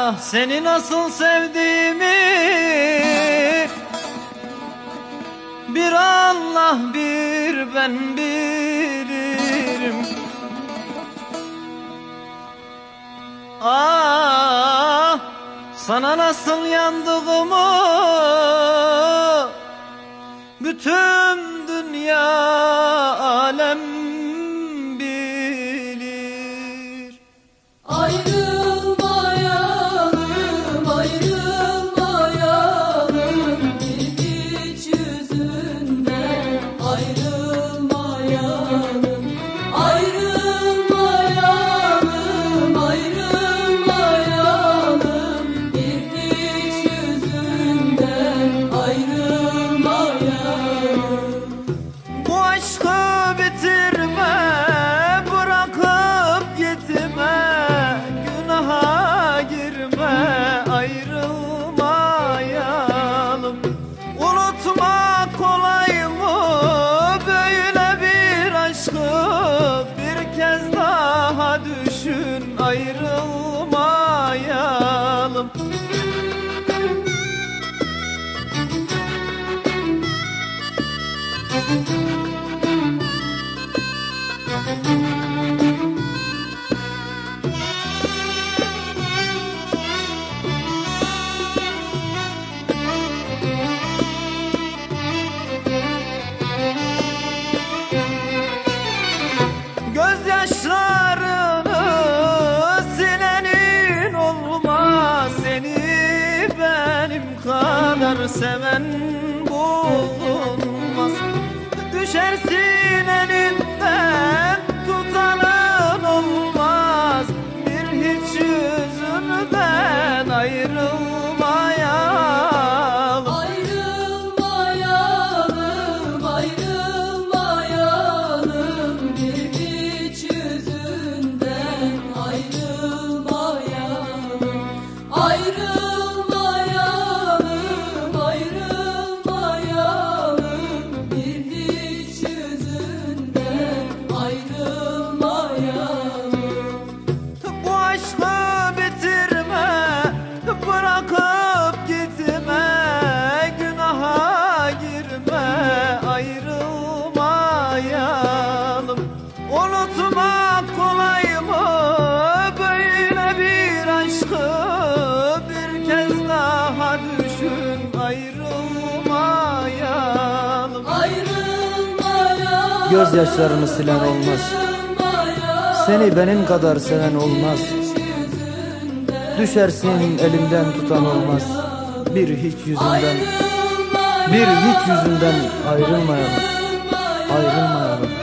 seni nasıl sevdiğimi bir Allah bir ben bilirim. Ah, sana nasıl yandığımı bütün dünya alem bilir. Ayrılmayalım, ayrılmayalım, bir hiç yüzünden ayrılmayalım. Ayrılmayalım, ayrılmayalım, bir hiç yüzünden ayrılmayalım. Bu aşkı bitirme, bırakıp gitme, günaha girme, ayrılmayalım. Unutmak kolay mı böyle bir aşkı? Bir kez daha düşün, ayrılmayalım. Gözyaşlarını silenin olmaz, seni benim kadar seven bulunmaz. Düşersin elinden tutanın olmaz, bir hiç yüzünden ayrılmayalım. Ayrılmayalım, ayrılmayalım, bir hiç yüzünden ayrılmayalım. Ayrılmayalım, ayrılmayalım, bir hiç yüzünden ayrılmayalım. Bu aşkı bitirme, bırakıp gitme, günaha girme, ayrılmayalım. Unutmak kolay mı böyle bir aşkı? Bir kez daha düşün, ayrılmayalım. Ayrılmayalım, Gözyaşlarımı silen olmaz, seni benim kadar seven olmaz. Düşersin elimden tutan olmaz, bir hiç yüzünden, bir hiç yüzünden ayrılmayalım, ayrılmayalım.